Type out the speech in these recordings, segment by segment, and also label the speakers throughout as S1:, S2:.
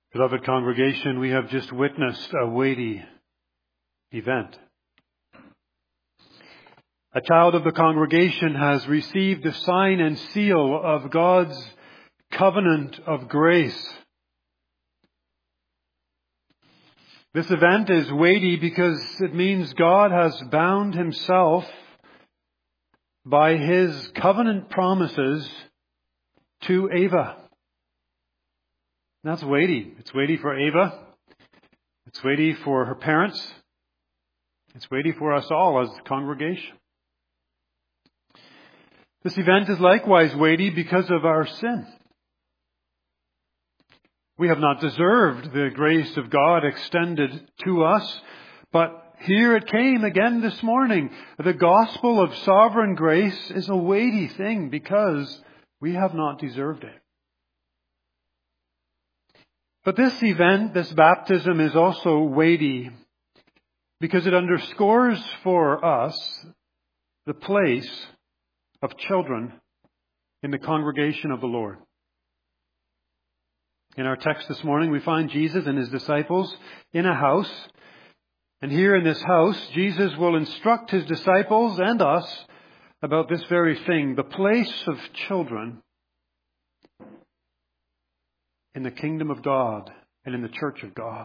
S1: Beloved congregation, we have just witnessed a weighty event. A child of the congregation has received the sign and seal of God's covenant of grace. This event is weighty because it means God has bound himself by his covenant promises to Ava. That's weighty. It's weighty for Ava. It's weighty for her parents. It's weighty for us all as a congregation. This event is likewise weighty because of our sin. We have not deserved the grace of God extended to us, but here it came again this morning. The gospel of sovereign grace is a weighty thing because we have not deserved it. But this event, this baptism, is also weighty because it underscores for us the place of children in the congregation of the Lord. In our text this morning, we find Jesus and his disciples in a house. And here in this house, Jesus will instruct his disciples and us about this very thing, the place of children in the kingdom of God and in the church of God.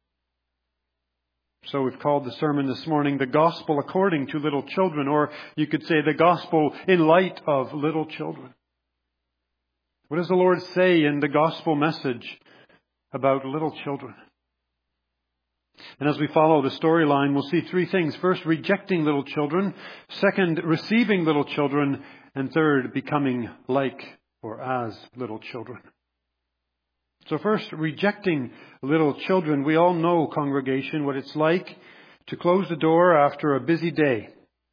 S1: So we've called the sermon this morning, The Gospel According to Little Children, or you could say the Gospel in light of little children. What does the Lord say in the gospel message about little children? And as we follow the storyline, we'll see three things. First, rejecting little children. Second, receiving little children. And third, becoming like or as little children. So first, rejecting little children. We all know, congregation, what it's like to close the door after a busy day.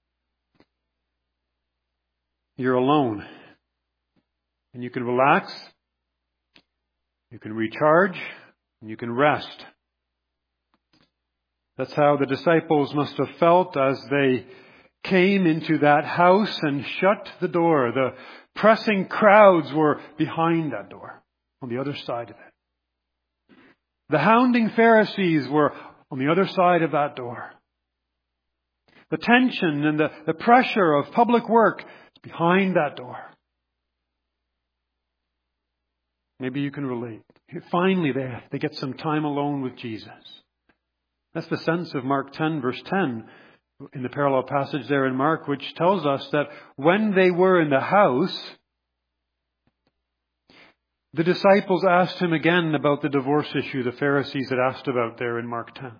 S1: You're alone. And you can relax, you can recharge, and you can rest. That's how the disciples must have felt as they came into that house and shut the door. The pressing crowds were behind that door, on the other side of it. The hounding Pharisees were on the other side of that door. The tension and the pressure of public work is behind that door. Maybe you can relate. Finally, they get some time alone with Jesus. That's the sense of Mark 10, verse 10, in the parallel passage there in Mark, which tells us that when they were in the house, the disciples asked him again about the divorce issue the Pharisees had asked about there in Mark 10.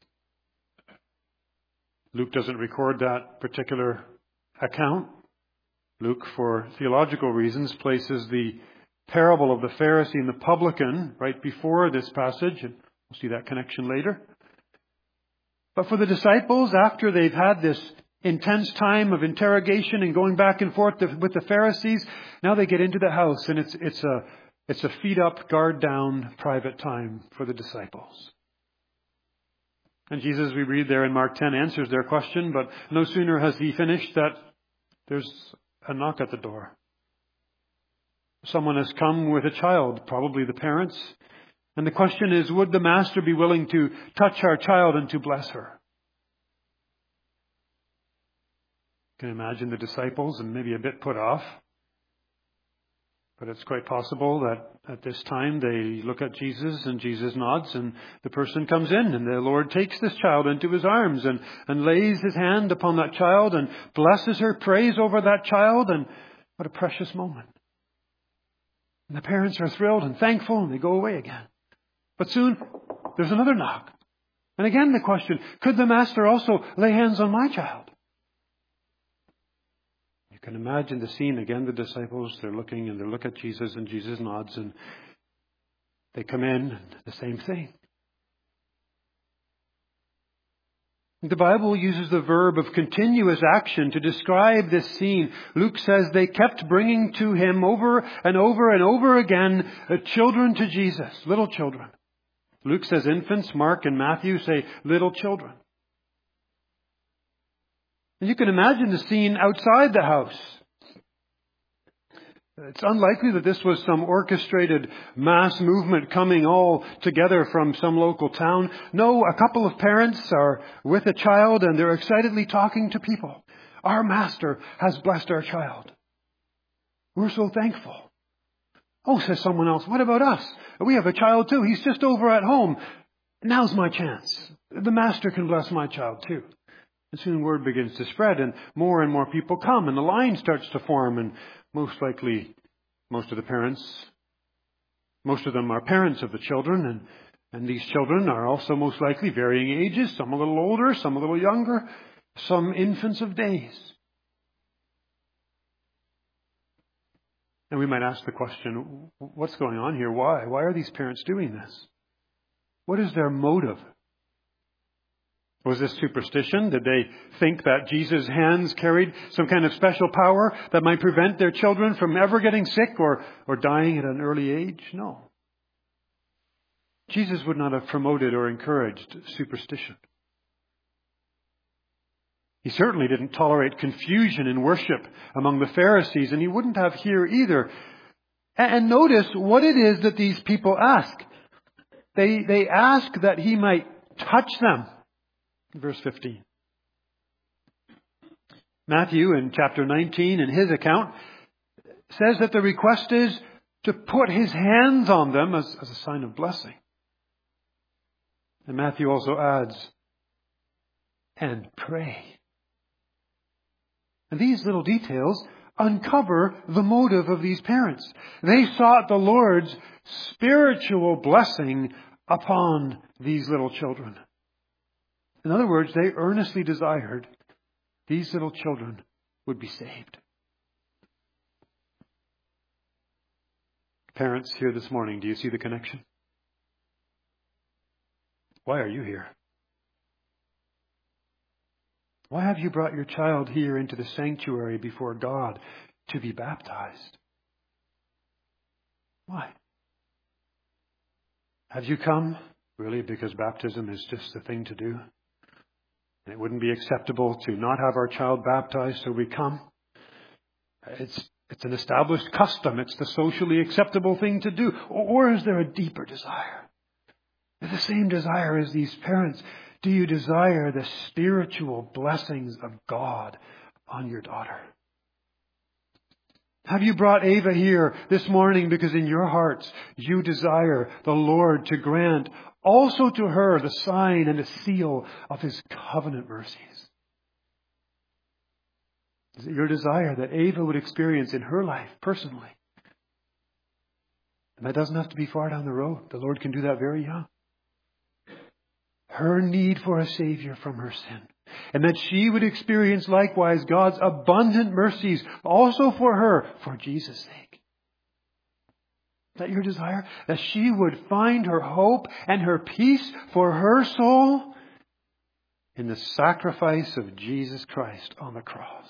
S1: Luke doesn't record that particular account. Luke, for theological reasons, places the parable of the Pharisee and the publican right before this passage, and we'll see that connection later. But for the disciples, after they've had this intense time of interrogation and going back and forth with the Pharisees, now they get into the house, and it's a feet up, guard down, private time for the disciples. And Jesus, we read there in Mark 10, answers their question, but no sooner has he finished that there's a knock at the door. Someone has come with a child, probably the parents. And the question is, would the master be willing to touch our child and to bless her? You can imagine the disciples and maybe a bit put off. But it's quite possible that at this time they look at Jesus and Jesus nods and the person comes in and the Lord takes this child into his arms and lays his hand upon that child and blesses her, prays over that child, and what a precious moment. And the parents are thrilled and thankful and they go away again. But soon there's another knock. And again the question, could the master also lay hands on my child? You can imagine the scene again. The disciples, they're looking and they look at Jesus and Jesus nods and they come in and the same thing. The Bible uses the verb of continuous action to describe this scene. Luke says they kept bringing to him over and over and over again children to Jesus, little children. Luke says infants, Mark and Matthew say little children. And you can imagine the scene outside the house. It's unlikely that this was some orchestrated mass movement coming all together from some local town. No, a couple of parents are with a child and they're excitedly talking to people. Our Master has blessed our child. We're so thankful. Oh, says someone else, what about us? We have a child too. He's just over at home. Now's my chance. The Master can bless my child too. And soon word begins to spread and more people come and the line starts to form, and most likely most of them are parents of the children, and these children are also most likely varying ages, some a little older, some a little younger, some infants of days. And we might ask the question, what's going on here? Why? Why are these parents doing this? What is their motive? Was this superstition? Did they think that Jesus' hands carried some kind of special power that might prevent their children from ever getting sick or dying at an early age? No. Jesus would not have promoted or encouraged superstition. He certainly didn't tolerate confusion in worship among the Pharisees, and he wouldn't have here either. And notice what it is that these people ask. They ask that he might touch them. Verse 15. Matthew in chapter 19 in his account says that the request is to put his hands on them as a sign of blessing. And Matthew also adds, and pray. And these little details uncover the motive of these parents. They sought the Lord's spiritual blessing upon these little children. In other words, they earnestly desired these little children would be saved. Parents here this morning, do you see the connection? Why are you here? Why have you brought your child here into the sanctuary before God to be baptized? Why? Have you come really because baptism is just the thing to do? And it wouldn't be acceptable to not have our child baptized, so we come. It's an established custom. It's the socially acceptable thing to do. Or is there a deeper desire? The same desire as these parents. Do you desire the spiritual blessings of God on your daughter? Have you brought Ava here this morning because in your hearts you desire the Lord to grant also to her the sign and the seal of His covenant mercies? Is it your desire that Ava would experience in her life personally? And that doesn't have to be far down the road. The Lord can do that very young. Her need for a Savior from her sin. And that she would experience likewise God's abundant mercies also for her, for Jesus' sake. Is that your desire? That she would find her hope and her peace for her soul in the sacrifice of Jesus Christ on the cross.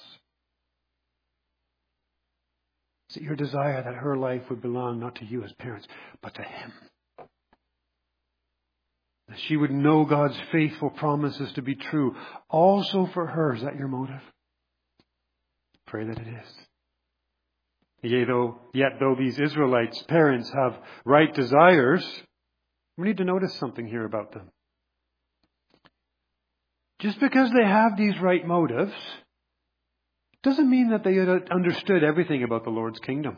S1: Is it your desire that her life would belong not to you as parents, but to Him? That she would know God's faithful promises to be true also for her. Is that your motive? Pray that it is. Yet though these Israelites' parents have right desires, we need to notice something here about them. Just because they have these right motives doesn't mean that they had understood everything about the Lord's kingdom,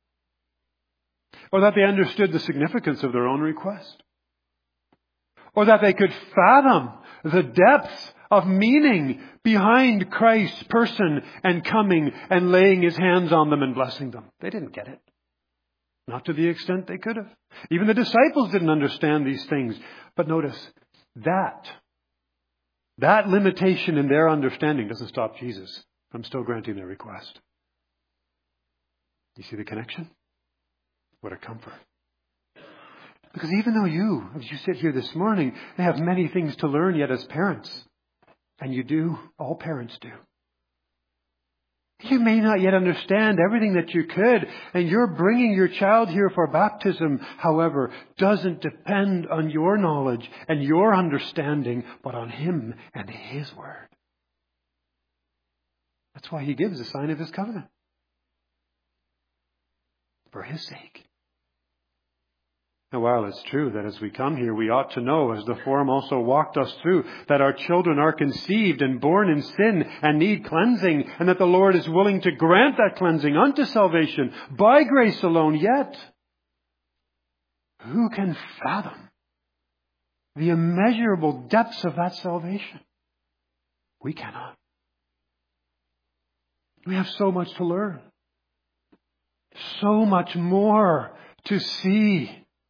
S1: or that they understood the significance of their own request, or that they could fathom the depths of meaning behind Christ's person and coming and laying His hands on them and blessing them. They didn't get it. Not to the extent they could have. Even the disciples didn't understand these things. But notice, that limitation in their understanding doesn't stop Jesus from still granting their request. You see the connection? What a comfort. Because even though you, as you sit here this morning, may have many things to learn yet as parents, and you do, all parents do. You may not yet understand everything that you could, and your bringing your child here for baptism, however, doesn't depend on your knowledge and your understanding, but on Him and His Word. That's why He gives the sign of His covenant. for His sake. Now, while it's true that as we come here, we ought to know, as the Forum also walked us through, that our children are conceived and born in sin and need cleansing, and that the Lord is willing to grant that cleansing unto salvation by grace alone, yet who can fathom the immeasurable depths of that salvation? We cannot. We have so much to learn. So much more to see.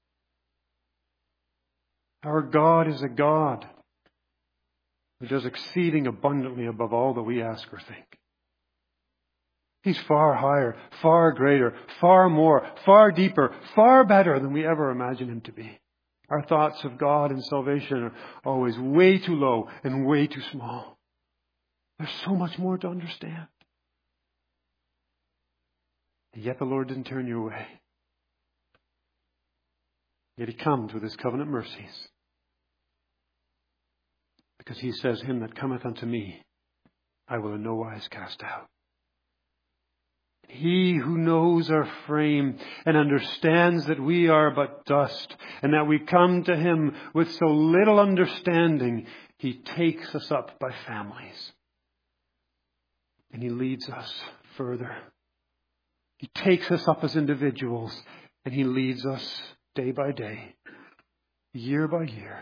S1: Our God is a God who does exceeding abundantly above all that we ask or think. He's far higher, far greater, far more, far deeper, far better than we ever imagined Him to be. Our thoughts of God and salvation are always way too low and way too small. There's so much more to understand. And yet the Lord didn't turn you away. Yet He comes with His covenant mercies. Because He says, Him that cometh unto me, I will in no wise cast out. He who knows our frame and understands that we are but dust and that we come to Him with so little understanding, He takes us up by families. And He leads us further. He takes us up as individuals and He leads us day by day, year by year,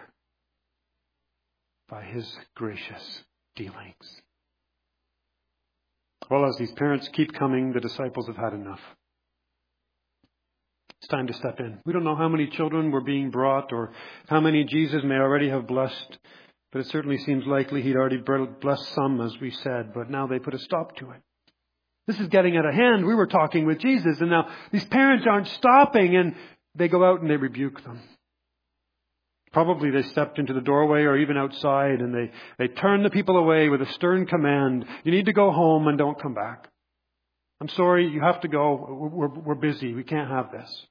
S1: by His gracious dealings. Well, as these parents keep coming, the disciples have had enough. It's time to step in. We don't know how many children were being brought or how many Jesus may already have blessed, but it certainly seems likely He'd already blessed some, as we said, but now they put a stop to it. This is getting out of hand. We were talking with Jesus, and now these parents aren't stopping, and they go out and they rebuke them. Probably they stepped into the doorway or even outside, and they turned the people away with a stern command. You need to go home and don't come back. I'm sorry, you have to go. We're busy. We can't have this.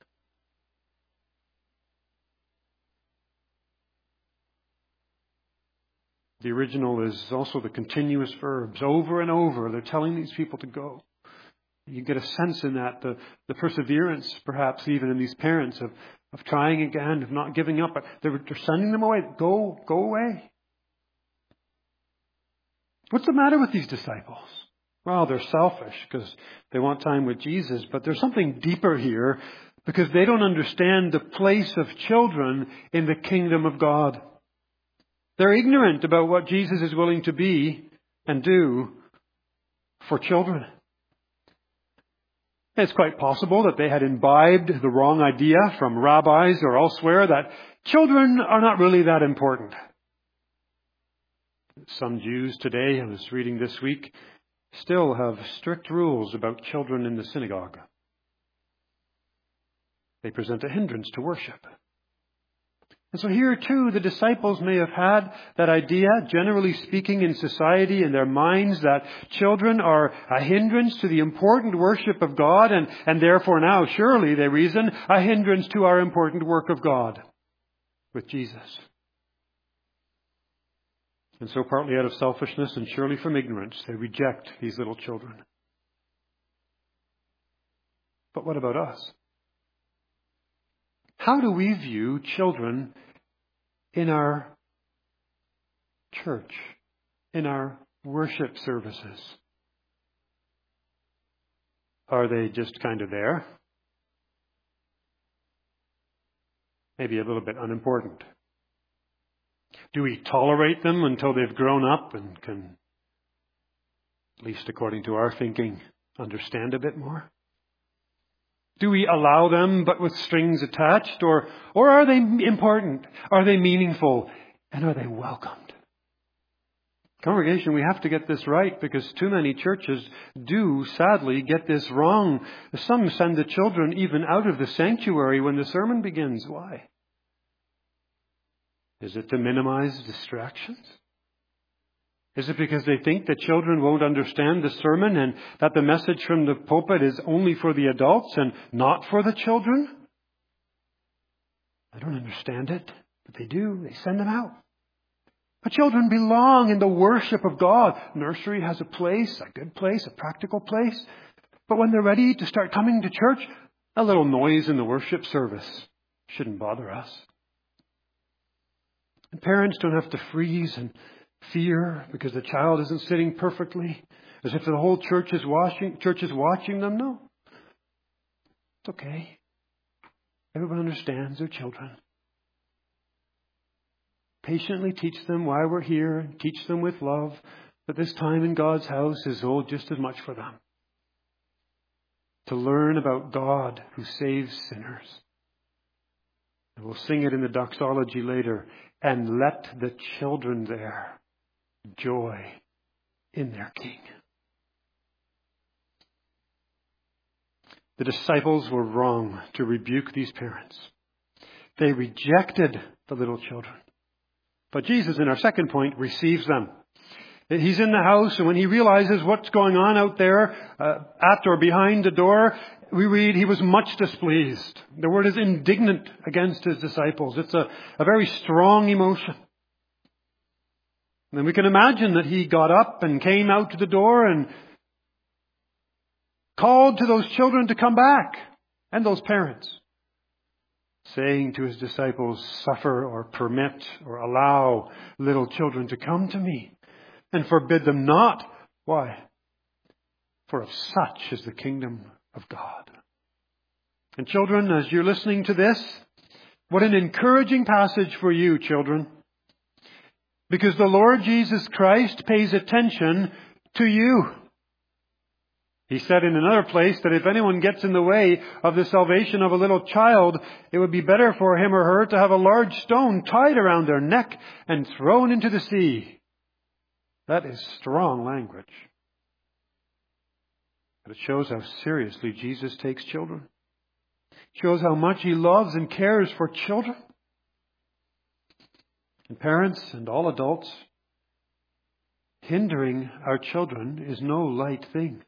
S1: The original is also the continuous verbs. Over and over, they're telling these people to go. You get a sense in that, the perseverance, perhaps even in these parents of trying again, of not giving up. They're sending them away. Go away. What's the matter with these disciples? Well, they're selfish because they want time with Jesus, but there's something deeper here because they don't understand the place of children in the kingdom of God. They're ignorant about what Jesus is willing to be and do for children. It's quite possible that they had imbibed the wrong idea from rabbis or elsewhere that children are not really that important. Some Jews today, I was reading this week, still have strict rules about children in the synagogue. They present a hindrance to worship. And so here too, the disciples may have had that idea, generally speaking in society, in their minds, that children are a hindrance to the important worship of God, and therefore now, surely, they reason, a hindrance to our important work of God with Jesus. And so partly out of selfishness and surely from ignorance, they reject these little children. But what about us? How do we view children in our church, in our worship services? Are they just kind of there? Maybe a little bit unimportant. Do we tolerate them until they've grown up and can, at least according to our thinking, understand a bit more? Do we allow them but with strings attached? Or are they important? Are they meaningful? And are they welcomed? Congregation, we have to get this right because too many churches do sadly get this wrong. Some send the children even out of the sanctuary when the sermon begins. Why? Is it to minimize distractions? Is it because they think that children won't understand the sermon and that the message from the pulpit is only for the adults and not for the children? I don't understand it, but they do. They send them out. But children belong in the worship of God. Nursery has a place, a good place, a practical place. But when they're ready to start coming to church, A little noise in the worship service shouldn't bother us. And parents don't have to freeze and fear because the child isn't sitting perfectly, as if the whole church is watching them. No. It's okay. Everyone understands their children. Patiently teach them why we're here, and teach them with love that this time in God's house is just as much for them. To learn about God who saves sinners. And we'll sing it in the doxology later. And let the children there joy in their King. The disciples were wrong to rebuke these parents. They rejected the little children. But Jesus, in our second point, receives them. He's in the house, and when he realizes what's going on out there, at or behind the door, we read he was much displeased. The word is indignant against his disciples. It's a very strong emotion. And we can imagine that he got up and came out to the door and called to those children to come back, and those parents, saying to his disciples, suffer or permit or allow little children to come to me, and forbid them not. Why? For of such is the kingdom of God. And children, as you're listening to this, what an encouraging passage for you, children. Because the Lord Jesus Christ pays attention to you. He said in another place that if anyone gets in the way of the salvation of a little child, it would be better for him or her to have a large stone tied around their neck and thrown into the sea. That is strong language. But it shows how seriously Jesus takes children. It shows how much he loves and cares for children. And parents and all adults, hindering our children is no light thing.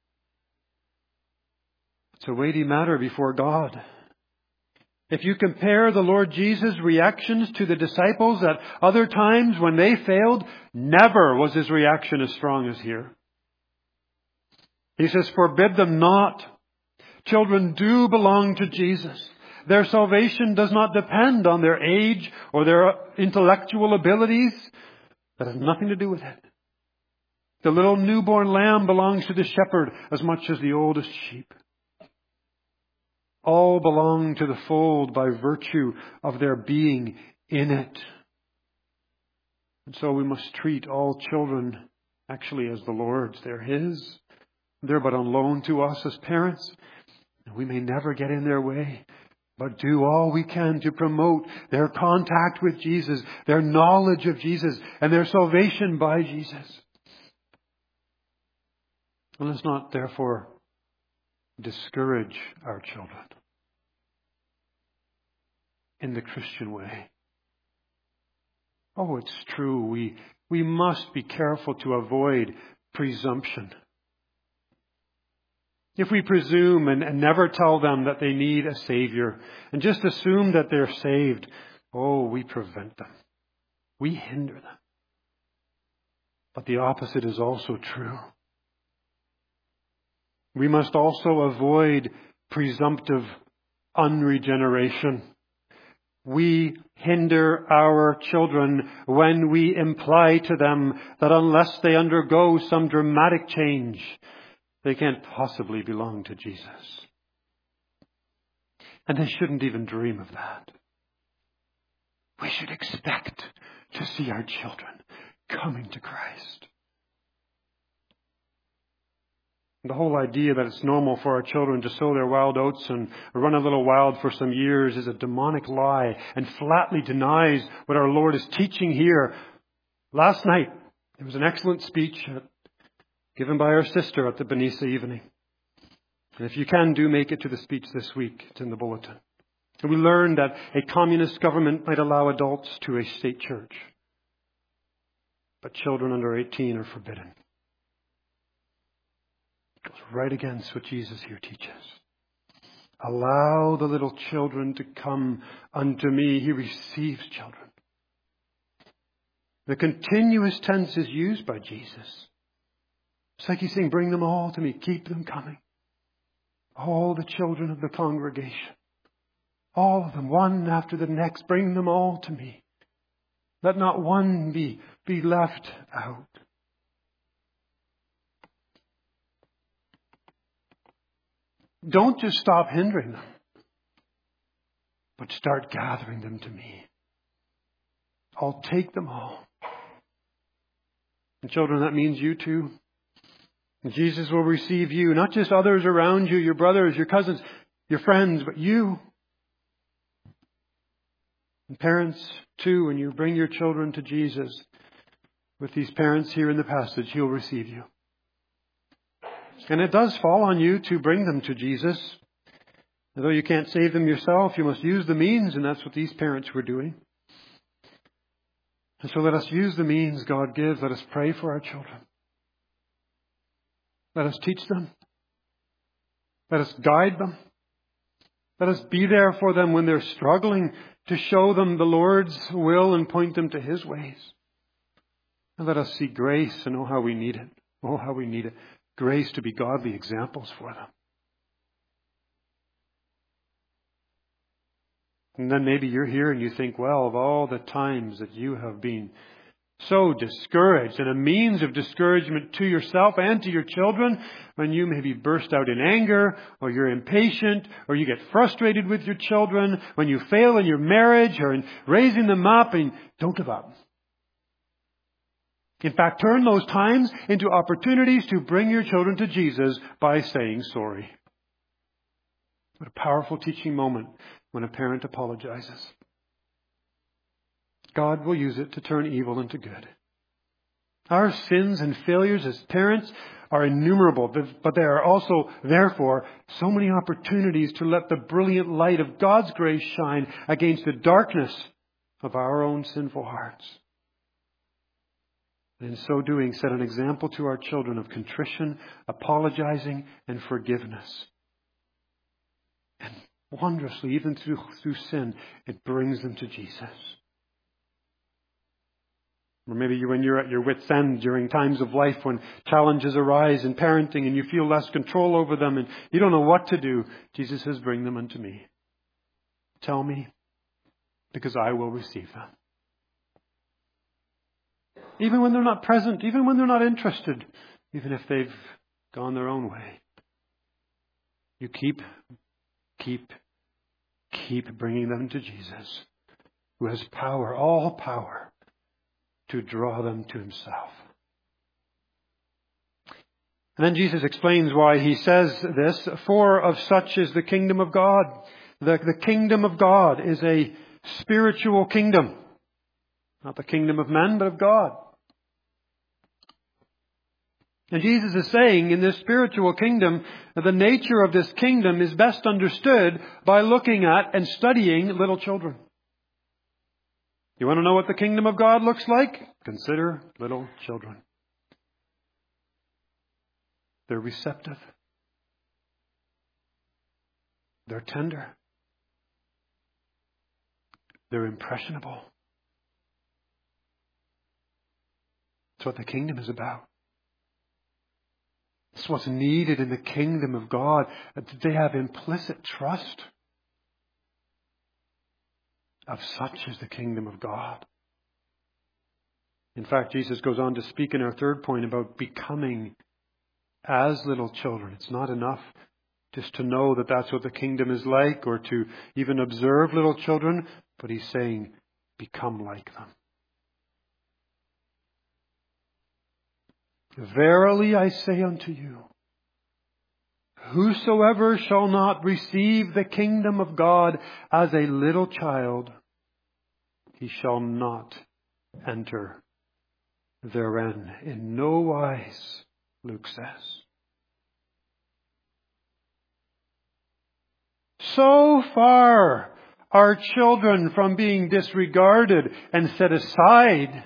S1: It's a weighty matter before God. If you compare the Lord Jesus' reactions to the disciples at other times when they failed, never was his reaction as strong as here. He says, forbid them not. Children do belong to Jesus. Their salvation does not depend on their age or their intellectual abilities. That has nothing to do with it. The little newborn lamb belongs to the shepherd as much as the oldest sheep. All belong to the fold by virtue of their being in it. And so we must treat all children actually as the Lord's. They're His. They're but on loan to us as parents. We may never get in their way, but do all we can to promote their contact with Jesus, their knowledge of Jesus, and their salvation by Jesus. And let's not, therefore, discourage our children in the Christian way. Oh, it's true. We must be careful to avoid presumption. If we presume and never tell them that they need a Savior and just assume that they're saved, we prevent them. We hinder them. But the opposite is also true. We must also avoid presumptive unregeneration. We hinder our children when we imply to them that unless they undergo some dramatic change, they can't possibly belong to Jesus. And they shouldn't even dream of that. We should expect to see our children coming to Christ. The whole idea that it's normal for our children to sow their wild oats and run a little wild for some years is a demonic lie and flatly denies what our Lord is teaching here. Last night, there was an excellent speech given by our sister at the Benissa evening. And if you can, do make it to the speech this week. It's in the bulletin. And we learned that a communist government might allow adults to a state church, but children under 18 are forbidden. It goes right against what Jesus here teaches. Allow the little children to come unto me. He receives children. The continuous tense is used by Jesus. It's like he's saying, bring them all to me. Keep them coming. all the children of the congregation, all of them, one after the next, bring them all to me. Let not one be left out. Don't just stop hindering them, but start gathering them to me. I'll take them all. And children, that means you too. And Jesus will receive you, not just others around you, your brothers, your cousins, your friends, but you. And parents too, when you bring your children to Jesus, with these parents here in the passage, He'll receive you. And it does fall on you to bring them to Jesus. Although you can't save them yourself, you must use the means, and that's what these parents were doing. And so let us use the means God gives. Let us pray for our children. Let us teach them. Let us guide them. Let us be there for them when they're struggling, to show them the Lord's will and point them to His ways. And let us see grace and oh how we need it. Oh how we need it. Grace to be godly examples for them. And then maybe you're here and you think, well, of all the times that you have been so discouraged, and a means of discouragement to yourself and to your children, when you maybe burst out in anger, or you're impatient, or you get frustrated with your children, when you fail in your marriage or in raising them up, and don't give up. In fact, turn those times into opportunities to bring your children to Jesus by saying sorry. What a powerful teaching moment when a parent apologizes. God will use it to turn evil into good. Our sins and failures as parents are innumerable, but there are also, therefore, so many opportunities to let the brilliant light of God's grace shine against the darkness of our own sinful hearts. And in so doing, set an example to our children of contrition, apologizing, and forgiveness. And wondrously, even through sin, it brings them to Jesus. Or maybe when you're at your wit's end during times of life when challenges arise in parenting and you feel less control over them and you don't know what to do, Jesus says, bring them unto me. Tell me, because I will receive them. Even when they're not present, even when they're not interested, even if they've gone their own way. You keep bringing them to Jesus, who has power, all power, to draw them to Himself. And then Jesus explains why He says this. For of such is the kingdom of God. The kingdom of God is a spiritual kingdom. Not the kingdom of men, but of God. And Jesus is saying in this spiritual kingdom, the nature of this kingdom is best understood by looking at and studying little children. You want to know what the kingdom of God looks like? Consider little children. They're receptive. They're tender. They're impressionable. That's what the kingdom is about. It's what's needed in the kingdom of God. They have implicit trust. Of such is the kingdom of God. In fact, Jesus goes on to speak in our third point about becoming as little children. It's not enough just to know that that's what the kingdom is like or to even observe little children, but He's saying, become like them. Verily I say unto you, whosoever shall not receive the kingdom of God as a little child, he shall not enter therein. In no wise, Luke says. So far are children from being disregarded and set aside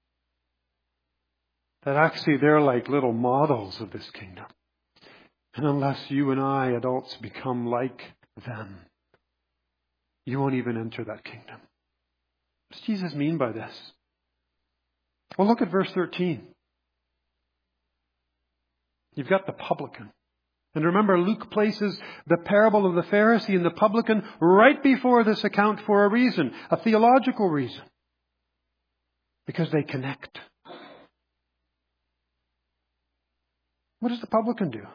S1: that actually they're like little models of this kingdom. And unless you and I, adults, become like them, you won't even enter that kingdom. What does Jesus mean by this? Well, look at verse 13. You've got the publican And remember, Luke places the parable of the Pharisee and the publican right before this account for a reason, a theological reason. Because they connect. What does the publican do?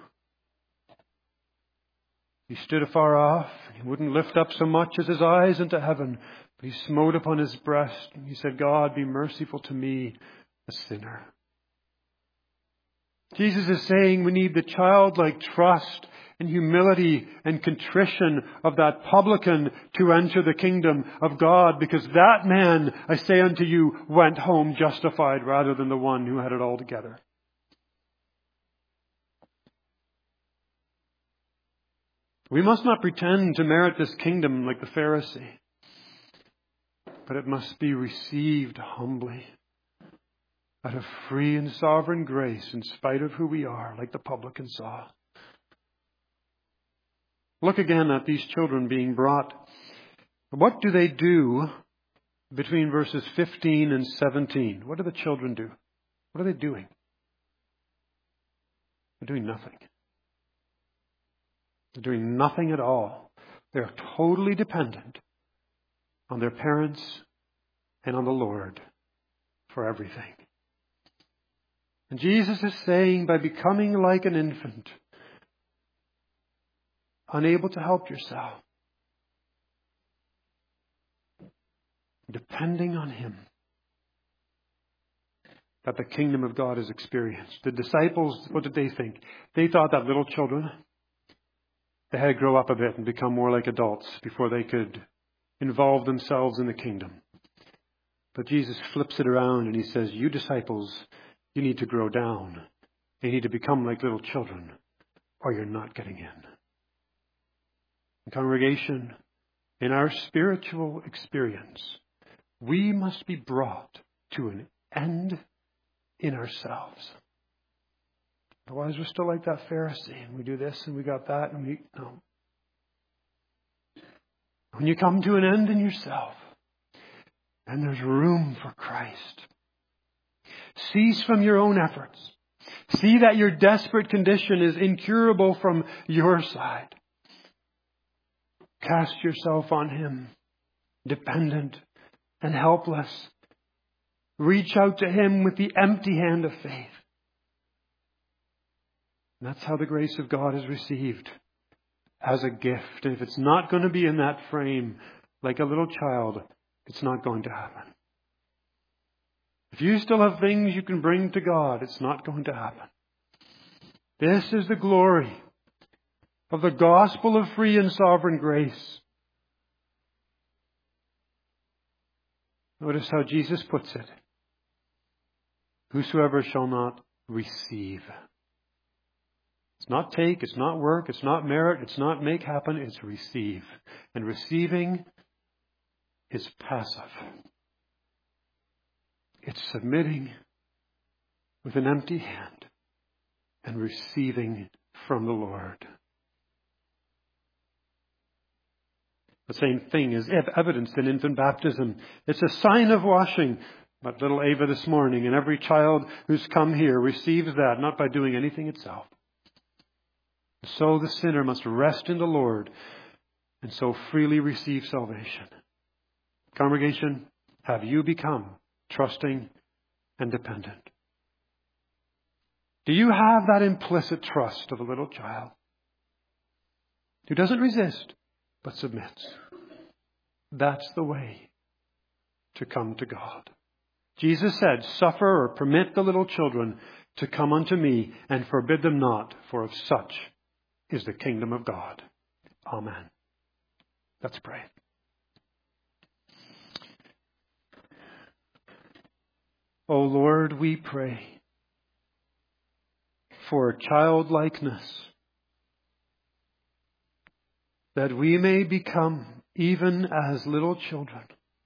S1: He stood afar off, and he wouldn't lift up so much as his eyes into heaven, but he smote upon his breast, and he said, God, be merciful to me, a sinner. Jesus is saying we need the childlike trust and humility and contrition of that publican to enter the kingdom of God, because that man, I say unto you, went home justified rather than the one who had it all together. We must not pretend to merit this kingdom like the Pharisee, but it must be received humbly out of free and sovereign grace in spite of who we are, like the publican saw. Look again at these children being brought. What do they do between verses 15 and 17? What do the children do? What are they doing? They're doing nothing. They're doing nothing at all. They're totally dependent on their parents and on the Lord for everything. And Jesus is saying, by becoming like an infant, unable to help yourself, depending on Him, that the kingdom of God is experienced. The disciples, what did they think? They thought that little children, they had to grow up a bit and become more like adults before they could involve themselves in the kingdom. But Jesus flips it around and He says, you disciples, you need to grow down. You need to become like little children, or you're not getting in. Congregation, in our spiritual experience, we must be brought to an end in ourselves. Otherwise, we're still like that Pharisee, and we do this and we got that, and no. When you come to an end in yourself, then there's room for Christ. Cease from your own efforts. See that your desperate condition is incurable from your side. Cast yourself on Him, dependent and helpless. Reach out to Him with the empty hand of faith. And that's how the grace of God is received, as a gift. And if it's not going to be in that frame, like a little child, it's not going to happen. If you still have things you can bring to God, it's not going to happen. This is the glory of the gospel of free and sovereign grace. Notice how Jesus puts it. Whosoever shall not receive. It's not take, it's not work, it's not merit, it's not make happen, it's receive. And receiving is passive. It's submitting with an empty hand and receiving from the Lord. The same thing is evidenced in infant baptism. It's a sign of washing. But little Ava this morning, and every child who's come here receives that, not by doing anything itself. So the sinner must rest in the Lord and so freely receive salvation. Congregation, have you become trusting and dependent? Do you have that implicit trust of a little child who doesn't resist but submits? That's the way to come to God. Jesus said, suffer or permit the little children to come unto me, and forbid them not, for of such is the kingdom of God. Amen. Let's pray. O Lord, we pray for childlikeness, that we may become even as little children,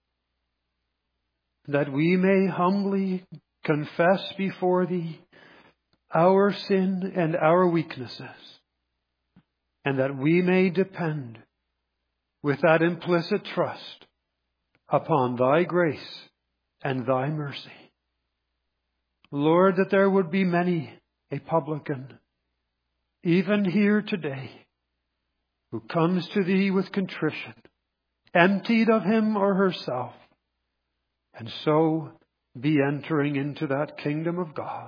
S1: that we may humbly confess before Thee our sin and our weaknesses, and that we may depend with that implicit trust upon Thy grace and Thy mercy. Lord, that there would be many a publican even here today, who comes to Thee with contrition, emptied of him or herself, and so be entering into that kingdom of God.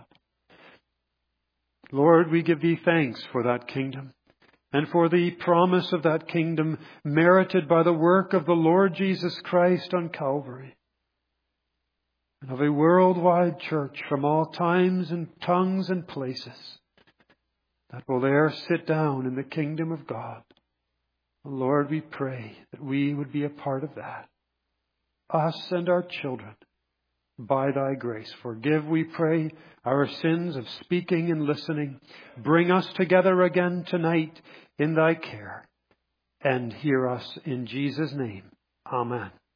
S1: Lord, we give Thee thanks for that kingdom and for the promise of that kingdom merited by the work of the Lord Jesus Christ on Calvary, and of a worldwide church from all times and tongues and places that will there sit down in the kingdom of God. Lord, we pray that we would be a part of that, us and our children, by Thy grace. Forgive, we pray, our sins of speaking and listening. Bring us together again tonight in Thy care, and hear us in Jesus' name. Amen.